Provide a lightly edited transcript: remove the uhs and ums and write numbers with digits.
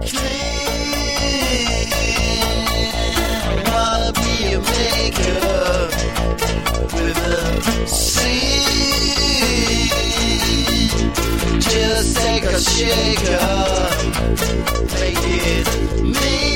Wanna be a maker with a seed. Just take a shaker, make it me.